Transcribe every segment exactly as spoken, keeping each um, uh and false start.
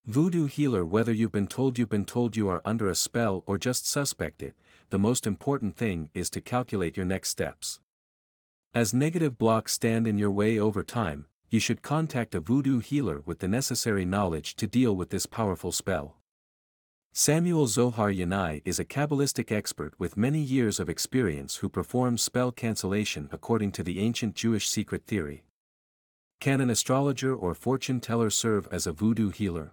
Voodoo healer. Whether you've been told you've been told you are under a spell or just suspect it, the most important thing is to calculate your next steps. As negative blocks stand in your way over time, you should contact a voodoo healer with the necessary knowledge to deal with this powerful spell. Samuel Zohar Yanai is a Kabbalistic expert with many years of experience who performs spell cancellation according to the ancient Jewish secret theory. Can an astrologer or fortune teller serve as a voodoo healer?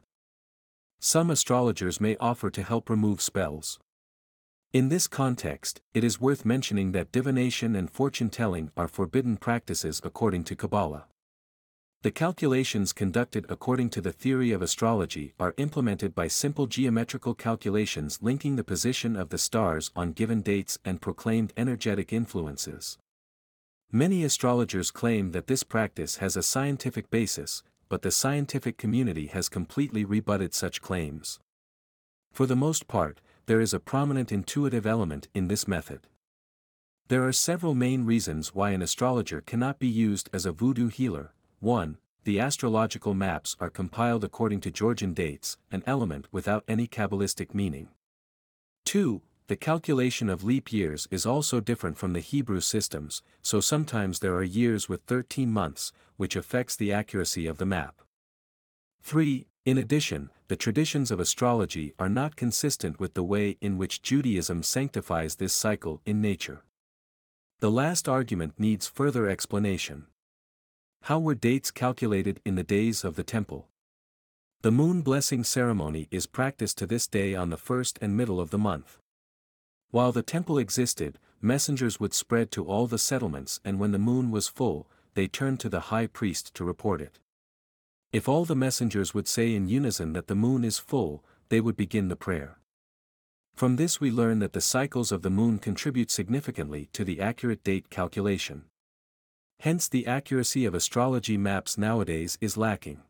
Some astrologers may offer to help remove spells. In this context, it is worth mentioning that divination and fortune-telling are forbidden practices according to Kabbalah. The calculations conducted according to the theory of astrology are implemented by simple geometrical calculations linking the position of the stars on given dates and proclaimed energetic influences. Many astrologers claim that this practice has a scientific basis, but the scientific community has completely rebutted such claims. For the most part, there is a prominent intuitive element in this method. There are several main reasons why an astrologer cannot be used as a voodoo healer. one. The astrological maps are compiled according to Georgian dates, an element without any Kabbalistic meaning. two. The calculation of leap years is also different from the Hebrew systems, so sometimes there are years with thirteen months, which affects the accuracy of the map. three. In addition, the traditions of astrology are not consistent with the way in which Judaism sanctifies this cycle in nature. The last argument needs further explanation. How were dates calculated in the days of the temple? The moon blessing ceremony is practiced to this day on the first and middle of the month. While the temple existed, messengers would spread to all the settlements, and when the moon was full, they turned to the high priest to report it. If all the messengers would say in unison that the moon is full, they would begin the prayer. From this we learn that the cycles of the moon contribute significantly to the accurate date calculation. Hence the accuracy of astrology maps nowadays is lacking.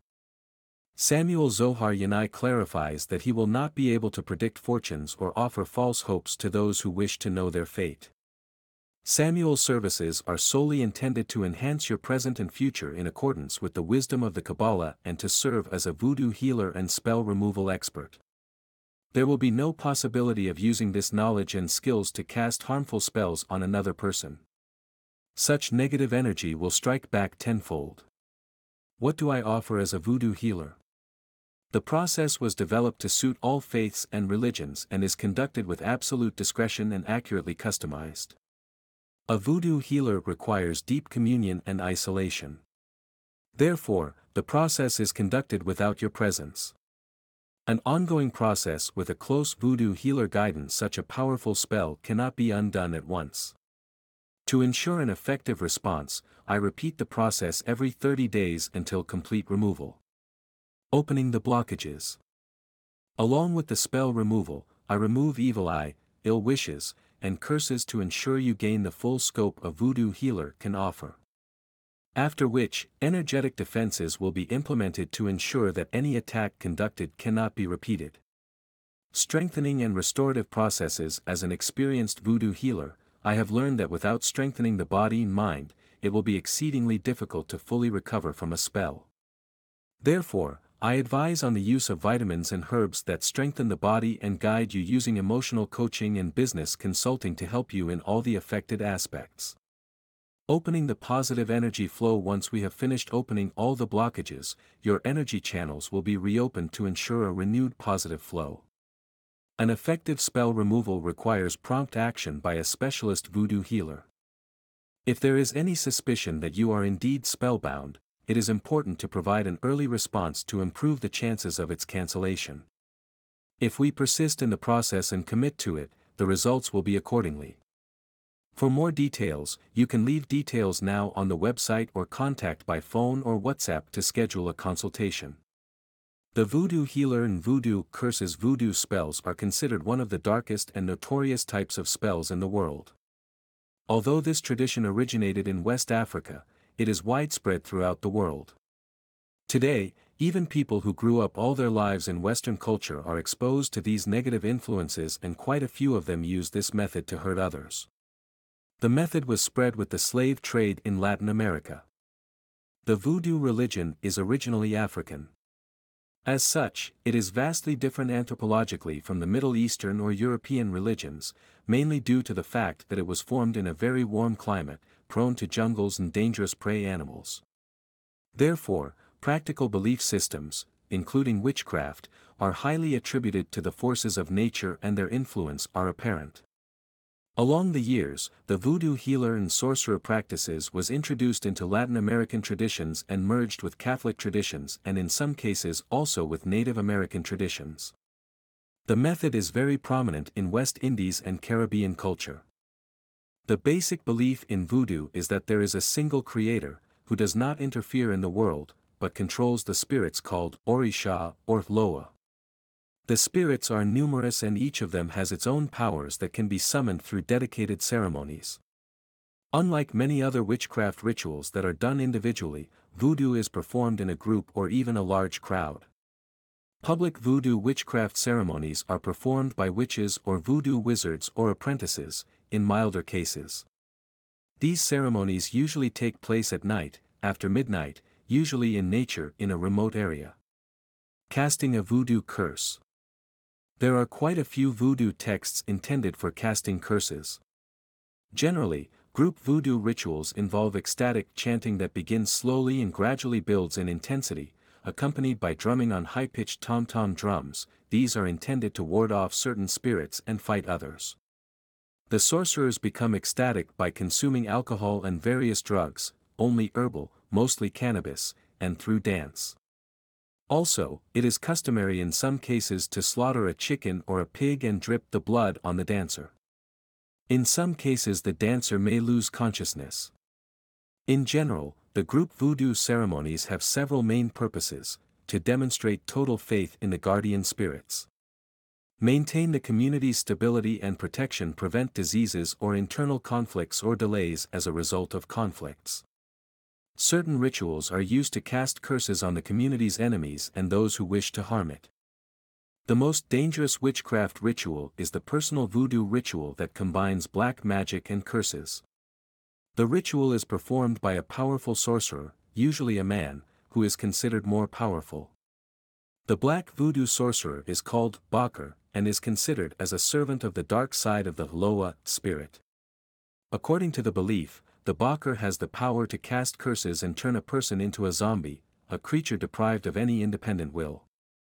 Samuel Zohar Yanai clarifies that he will not be able to predict fortunes or offer false hopes to those who wish to know their fate. Samuel's services are solely intended to enhance your present and future in accordance with the wisdom of the Kabbalah and to serve as a voodoo healer and spell removal expert. There will be no possibility of using this knowledge and skills to cast harmful spells on another person. Such negative energy will strike back tenfold. What do I offer as a voodoo healer? The process was developed to suit all faiths and religions and is conducted with absolute discretion and accurately customized. A voodoo healer requires deep communion and isolation. Therefore, the process is conducted without your presence. An ongoing process with a close voodoo healer guidance. Such a powerful spell cannot be undone at once. To ensure an effective response, I repeat the process every thirty days until complete removal. Opening the blockages. Along with the spell removal, I remove evil eye, ill wishes, and curses to ensure you gain the full scope a voodoo healer can offer. After which, energetic defenses will be implemented to ensure that any attack conducted cannot be repeated. Strengthening and restorative processes. As an experienced voodoo healer, I have learned that without strengthening the body and mind, it will be exceedingly difficult to fully recover from a spell. Therefore, I advise on the use of vitamins and herbs that strengthen the body and guide you, using emotional coaching and business consulting to help you in all the affected aspects. Opening the positive energy flow. Once we have finished opening all the blockages, your energy channels will be reopened to ensure a renewed positive flow. An effective spell removal requires prompt action by a specialist voodoo healer. If there is any suspicion that you are indeed spellbound, it is important to provide an early response to improve the chances of its cancellation. If we persist in the process and commit to it, the results will be accordingly. For more details, you can leave details now on the website or contact by phone or WhatsApp to schedule a consultation. The voodoo healer and voodoo curses. Voodoo spells are considered one of the darkest and notorious types of spells in the world. Although this tradition originated in West Africa, it is widespread throughout the world. Today, even people who grew up all their lives in Western culture are exposed to these negative influences, and quite a few of them use this method to hurt others. The method was spread with the slave trade in Latin America. The voodoo religion is originally African. As such, it is vastly different anthropologically from the Middle Eastern or European religions, mainly due to the fact that it was formed in a very warm climate, prone to jungles and dangerous prey animals. Therefore, practical belief systems, including witchcraft, are highly attributed to the forces of nature and their influence are apparent. Along the years, the voodoo healer and sorcerer practices was introduced into Latin American traditions and merged with Catholic traditions and in some cases also with Native American traditions. The method is very prominent in West Indies and Caribbean culture. The basic belief in voodoo is that there is a single creator, who does not interfere in the world, but controls the spirits called Orisha or Loa. The spirits are numerous and each of them has its own powers that can be summoned through dedicated ceremonies. Unlike many other witchcraft rituals that are done individually, voodoo is performed in a group or even a large crowd. Public voodoo witchcraft ceremonies are performed by witches or voodoo wizards or apprentices, in milder cases. These ceremonies usually take place at night, after midnight, usually in nature in a remote area. Casting a voodoo curse. There are quite a few voodoo texts intended for casting curses. Generally, group voodoo rituals involve ecstatic chanting that begins slowly and gradually builds in intensity, accompanied by drumming on high-pitched tom-tom drums. These are intended to ward off certain spirits and fight others. The sorcerers become ecstatic by consuming alcohol and various drugs, only herbal, mostly cannabis, and through dance. Also, it is customary in some cases to slaughter a chicken or a pig and drip the blood on the dancer. In some cases the dancer may lose consciousness. In general, the group voodoo ceremonies have several main purposes: to demonstrate total faith in the guardian spirits, maintain the community's stability and protection, prevent diseases or internal conflicts or delays as a result of conflicts. Certain rituals are used to cast curses on the community's enemies and those who wish to harm it. The most dangerous witchcraft ritual is the personal voodoo ritual that combines black magic and curses. The ritual is performed by a powerful sorcerer, usually a man, who is considered more powerful. The black voodoo sorcerer is called Bakar, and is considered as a servant of the dark side of the Loa spirit. According to the belief, the Bakar has the power to cast curses and turn a person into a zombie, a creature deprived of any independent will.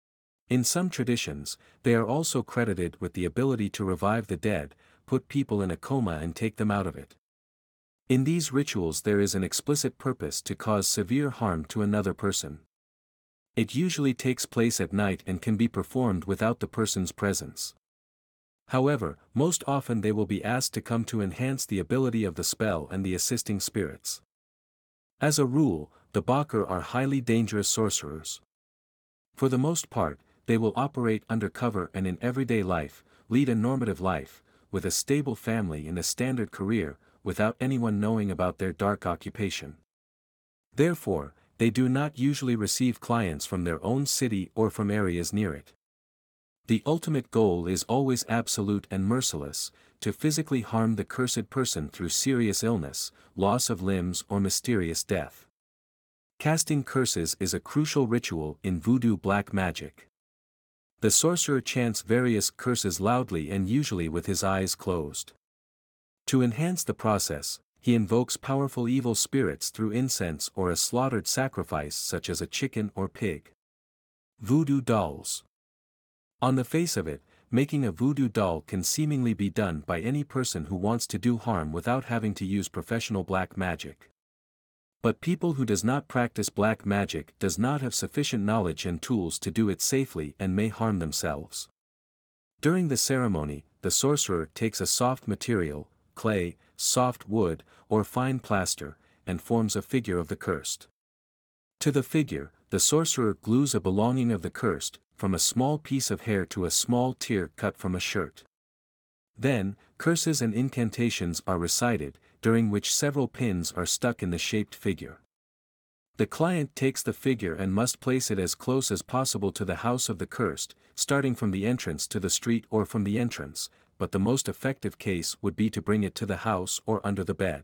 In some traditions, they are also credited with the ability to revive the dead, put people in a coma and take them out of it. In these rituals there is an explicit purpose to cause severe harm to another person. It usually takes place at night and can be performed without the person's presence. However, most often they will be asked to come to enhance the ability of the spell and the assisting spirits. As a rule, the Bakar are highly dangerous sorcerers. For the most part, they will operate undercover and in everyday life, lead a normative life, with a stable family and a standard career, without anyone knowing about their dark occupation. Therefore, they do not usually receive clients from their own city or from areas near it. The ultimate goal is always absolute and merciless, to physically harm the cursed person through serious illness, loss of limbs or mysterious death. Casting curses is a crucial ritual in voodoo black magic. The sorcerer chants various curses loudly and usually with his eyes closed. To enhance the process, he invokes powerful evil spirits through incense or a slaughtered sacrifice such as a chicken or pig. Voodoo dolls. On the face of it, making a voodoo doll can seemingly be done by any person who wants to do harm without having to use professional black magic. But people who does not practice black magic does not have sufficient knowledge and tools to do it safely and may harm themselves. During the ceremony, the sorcerer takes a soft material, clay, soft wood, or fine plaster, and forms a figure of the cursed. To the figure, the sorcerer glues a belonging of the cursed, from a small piece of hair to a small tear cut from a shirt. Then, curses and incantations are recited, during which several pins are stuck in the shaped figure. The client takes the figure and must place it as close as possible to the house of the cursed, starting from the entrance to the street or from the entrance, but the most effective case would be to bring it to the house or under the bed.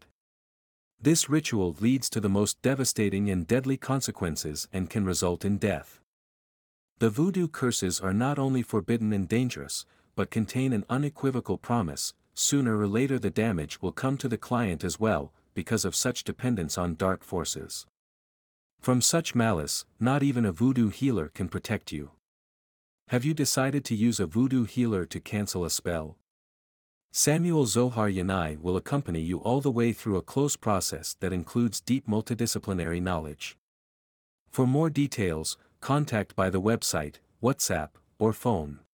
This ritual leads to the most devastating and deadly consequences and can result in death. The voodoo curses are not only forbidden and dangerous, but contain an unequivocal promise: sooner or later the damage will come to the client as well, because of such dependence on dark forces. From such malice, not even a voodoo healer can protect you. Have you decided to use a voodoo healer to cancel a spell? Samuel Zohar Yanai will accompany you all the way through a close process that includes deep multidisciplinary knowledge. For more details, contact by the website, WhatsApp, or phone.